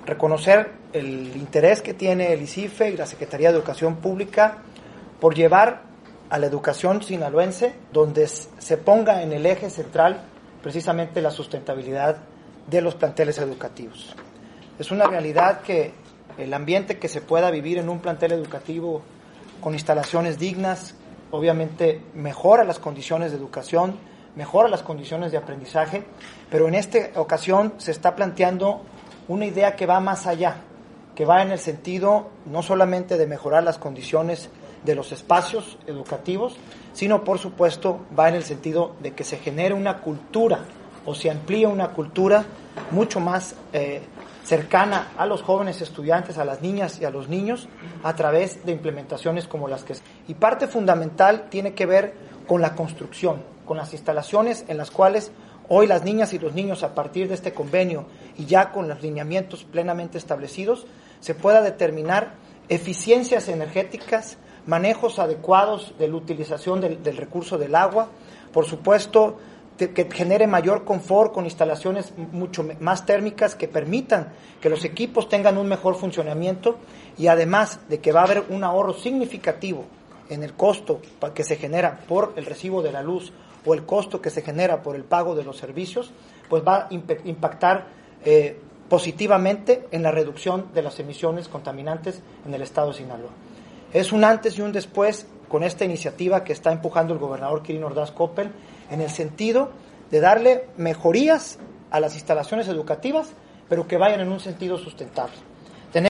reconocer el interés que tiene el ICIFE y la Secretaría de Educación Pública por llevar a la educación sinaloense donde se ponga en el eje central precisamente la sustentabilidad de los planteles educativos. Es una realidad que el ambiente que se pueda vivir en un plantel educativo con instalaciones dignas, obviamente mejora las condiciones de educación, mejora las condiciones de aprendizaje, pero en esta ocasión se está planteando una idea que va más allá, que va en el sentido no solamente de mejorar las condiciones de los espacios educativos, sino por supuesto va en el sentido de que se genere una cultura o se amplíe una cultura mucho más cercana a los jóvenes estudiantes, a las niñas y a los niños, a través de implementaciones como las que... Y parte fundamental tiene que ver con la construcción, con las instalaciones en las cuales hoy las niñas y los niños, a partir de este convenio y ya con los lineamientos plenamente establecidos, se pueda determinar eficiencias energéticas, manejos adecuados de la utilización del recurso del agua, por supuesto, que genere mayor confort con instalaciones mucho más térmicas que permitan que los equipos tengan un mejor funcionamiento, y además de que va a haber un ahorro significativo en el costo que se genera por el recibo de la luz o el costo que se genera por el pago de los servicios, pues va a impactar positivamente en la reducción de las emisiones contaminantes en el estado de Sinaloa. Es un antes y un después con esta iniciativa que está empujando el gobernador Quirino Ordaz Coppel, en el sentido de darle mejorías a las instalaciones educativas, pero que vayan en un sentido sustentable.